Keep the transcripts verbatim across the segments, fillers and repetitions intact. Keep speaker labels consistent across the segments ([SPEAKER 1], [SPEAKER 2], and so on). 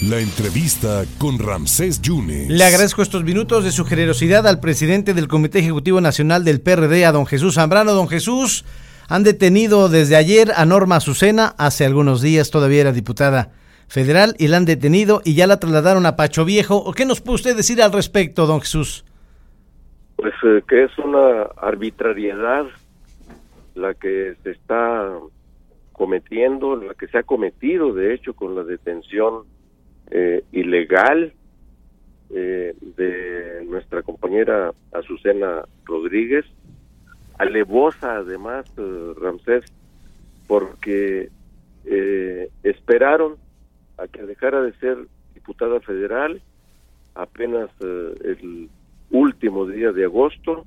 [SPEAKER 1] La entrevista con Ramsés Yunes.
[SPEAKER 2] Le agradezco estos minutos de su generosidad al presidente del Comité Ejecutivo Nacional del P R D, a don Jesús Zambrano. Don Jesús, han detenido desde ayer a Norma Azucena, hace algunos días todavía era diputada federal, y la han detenido y ya la trasladaron a Pacho Viejo. ¿Qué nos puede usted decir al respecto, don Jesús?
[SPEAKER 3] Pues eh, que es una arbitrariedad la que se está cometiendo, la que se ha cometido, de hecho, con la detención eh, ilegal eh, de nuestra compañera Azucena Rodríguez, alevosa además, eh, Ramsés, porque eh, esperaron a que dejara de ser diputada federal apenas eh, el último día de agosto,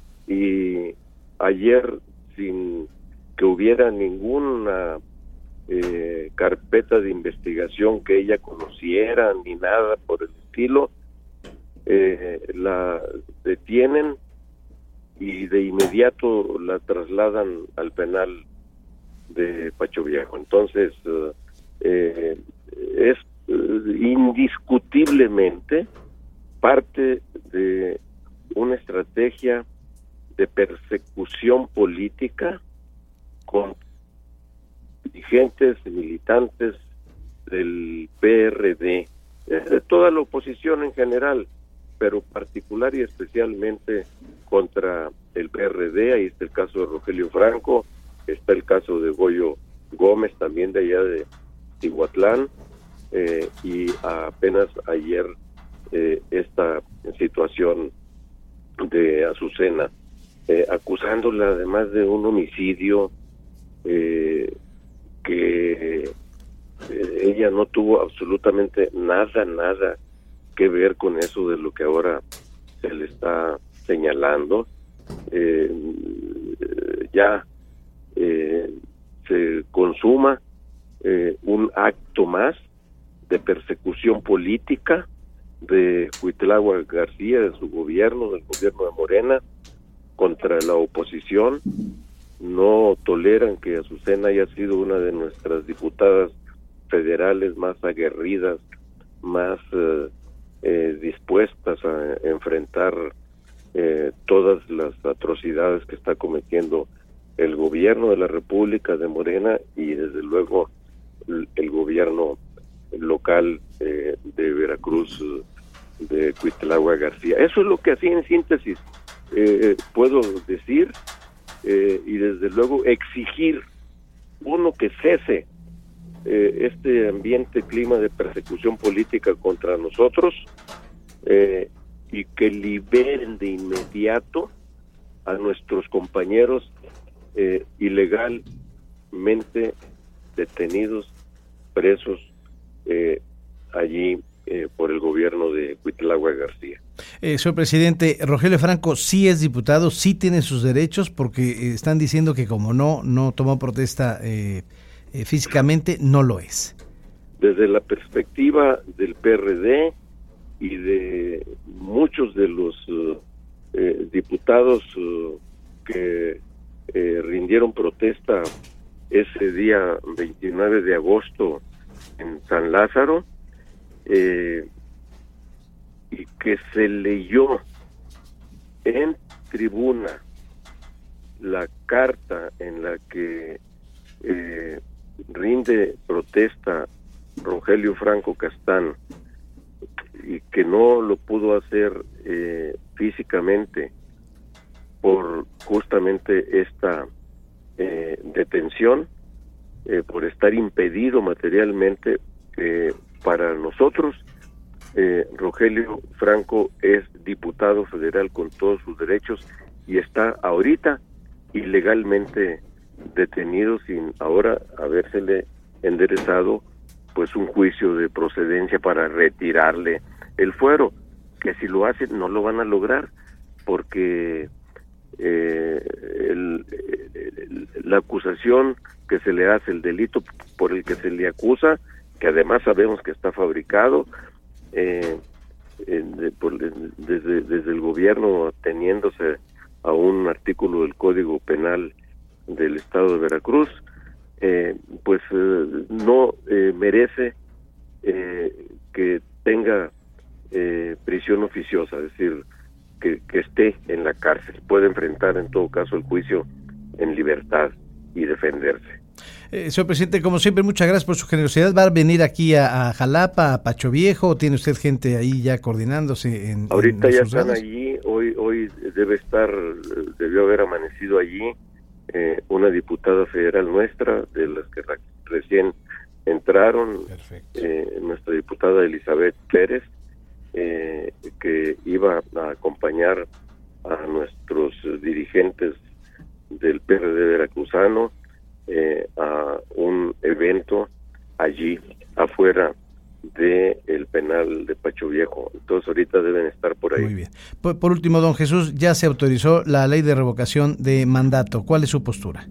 [SPEAKER 3] y ayer, sin que hubiera ninguna eh, carpeta de investigación que ella conociera ni nada por el estilo, eh, la detienen y de inmediato la trasladan al penal de Pacho Viejo. Entonces eh, eh, es eh, indiscutiblemente parte de una estrategia de persecución política con dirigentes y militantes del P R D, de toda la oposición en general, pero particular y especialmente contra el P R D. Ahí está el caso de Rogelio Franco, está el caso de Goyo Gómez, también de allá de Tihuatlán, eh, y apenas ayer eh, esta situación de Azucena, eh, acusándola además de un homicidio eh, que eh, ella no tuvo absolutamente nada, nada que ver con eso de lo que ahora se le está señalando. Eh, ya eh, se consuma eh, un acto más de persecución política de Cuitlahua García, de su gobierno, del gobierno de Morena, contra la oposición. No toleran que Azucena haya sido una de nuestras diputadas federales más aguerridas, más eh, eh, dispuestas a enfrentar eh, todas las atrocidades que está cometiendo el gobierno de la República de Morena y desde luego el, el gobierno local eh, de Veracruz, de Cuitlahua García. Eso es lo que así en síntesis eh, puedo decir, eh, y desde luego exigir, uno, que cese eh, este ambiente, clima de persecución política contra nosotros, eh, y que liberen de inmediato a nuestros compañeros eh, ilegalmente detenidos, presos eh, allí eh, por el gobierno de Cuitlahua García.
[SPEAKER 2] Eh, señor presidente, Rogelio Franco sí es diputado, sí tiene sus derechos, porque eh, están diciendo que como no no tomó protesta eh, eh, físicamente, no lo es.
[SPEAKER 3] Desde la perspectiva del P R D y de muchos de los uh, eh, diputados uh, que eh, rindieron protesta ese día veintinueve de agosto en San Lázaro, eh, y que se leyó en tribuna la carta en la que eh, rinde protesta Rogelio Franco Castán, y que no lo pudo hacer eh, físicamente por justamente esta eh, detención, eh, por estar impedido materialmente. Eh, para nosotros, eh, Rogelio Franco es diputado federal con todos sus derechos y está ahorita ilegalmente detenido sin ahora habérsele enderezado pues un juicio de procedencia para retirarle el fuero, que si lo hacen no lo van a lograr, porque eh, el, el, la acusación que se le hace, el delito por el que se le acusa, que además sabemos que está fabricado eh, eh, de, por, de, desde, desde el gobierno, teniéndose a un artículo del Código Penal del Estado de Veracruz, eh, pues eh, no eh, merece eh, que que tenga eh, prisión oficiosa, es decir, que, que esté en la cárcel, puede enfrentar en todo caso el juicio en libertad y defenderse.
[SPEAKER 2] Eh, señor presidente, como siempre, muchas gracias por su generosidad. ¿Va a venir aquí a, a Jalapa, a Pacho Viejo, o tiene usted gente ahí ya coordinándose? En,
[SPEAKER 3] Ahorita
[SPEAKER 2] en
[SPEAKER 3] ya
[SPEAKER 2] sus
[SPEAKER 3] están
[SPEAKER 2] redes?
[SPEAKER 3] allí, hoy hoy debe estar, debió haber amanecido allí eh, una diputada federal nuestra, de las que re- recién entraron, eh, nuestra diputada Elizabeth Pérez, eh, que iba a acompañar a nuestros dirigentes del P R D veracruzano eh, a un evento allí afuera de el penal de Pacho Viejo. Entonces ahorita deben estar por ahí.
[SPEAKER 2] Muy bien. Por, por último, don Jesús, ya se autorizó la ley de revocación de mandato. ¿Cuál es su postura?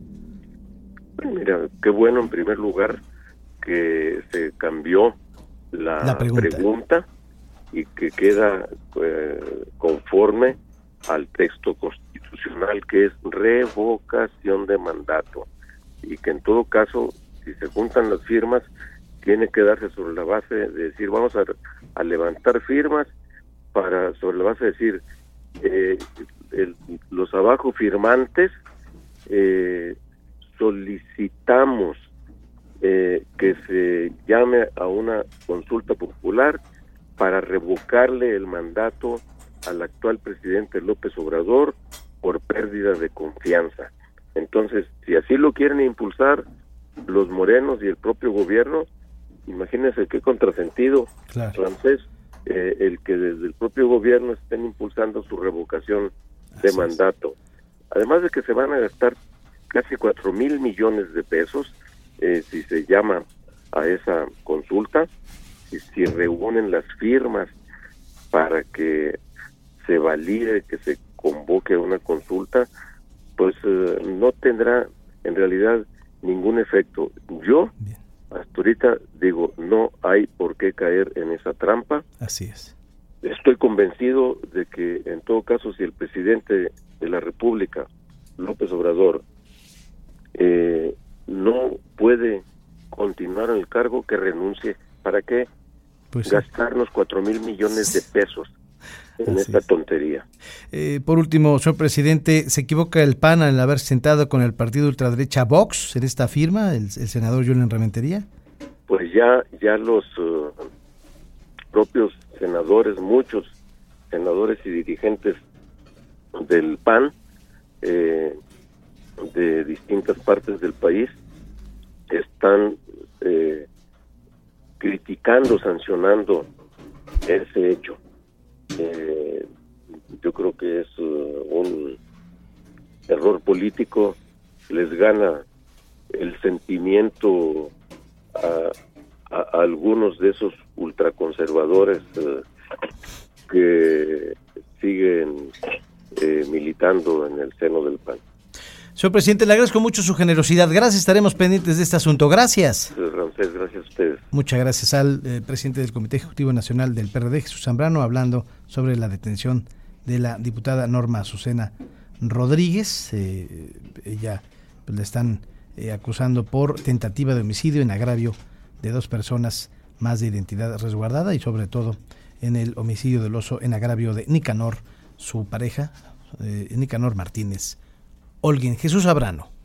[SPEAKER 3] Mira, qué bueno en primer lugar que se cambió la,
[SPEAKER 2] La pregunta.
[SPEAKER 3] pregunta y que queda eh, conforme al texto constitucional, que es revocación de mandato, y que en todo caso, si se juntan las firmas, tiene que darse sobre la base de decir, vamos a, a levantar firmas para, sobre la base de decir, eh, el, los abajo firmantes eh, solicitamos eh, que se llame a una consulta popular para revocarle el mandato al actual presidente López Obrador por pérdida de confianza. Entonces, si así lo quieren impulsar los morenos y el propio gobierno, imagínense qué contrasentido,
[SPEAKER 2] Claro.
[SPEAKER 3] francés, eh, el que desde el propio gobierno estén impulsando su revocación de
[SPEAKER 2] Así
[SPEAKER 3] mandato. Además de que se van a gastar casi cuatro mil millones de pesos eh, si se llama a esa consulta, y si reúnen las firmas para que se valide, que se convoque una consulta, pues eh, no tendrá en realidad ningún efecto. Yo,
[SPEAKER 2] Bien.
[SPEAKER 3] hasta ahorita, digo, no hay por qué caer en esa trampa.
[SPEAKER 2] Así es.
[SPEAKER 3] Estoy convencido de que, en todo caso, si el presidente de la República, López Obrador, eh, no puede continuar en el cargo, que renuncie. ¿Para qué?
[SPEAKER 2] Pues sí.
[SPEAKER 3] Gastarnos cuatro mil millones de pesos en
[SPEAKER 2] Así
[SPEAKER 3] esta
[SPEAKER 2] es.
[SPEAKER 3] tontería.
[SPEAKER 2] Eh, por último, señor presidente, ¿se equivoca el P A N al haber sentado con el partido ultraderecha Vox en esta firma, el, el senador Julián Rementería?
[SPEAKER 3] Pues ya, ya los uh, propios senadores, muchos senadores y dirigentes del P A N eh, de distintas partes del país están eh, criticando, sancionando ese hecho. Eh, yo creo que es uh, un error político, les gana el sentimiento a, a, a algunos de esos ultraconservadores uh, que siguen eh, militando en el seno del P A N.
[SPEAKER 2] Señor presidente, le agradezco mucho su generosidad. Gracias, estaremos pendientes de este asunto. Gracias.
[SPEAKER 3] Ramsés, gracias a ustedes.
[SPEAKER 2] Muchas gracias al eh, presidente del Comité Ejecutivo Nacional del P R D, Jesús Zambrano, hablando sobre la detención de la diputada Norma Azucena Rodríguez. Eh, ella pues, le están eh, acusando por tentativa de homicidio en agravio de dos personas más de identidad resguardada y sobre todo en el homicidio doloso en agravio de Nicanor, su pareja, eh, Nicanor Martínez Holguín. Jesús Zambrano.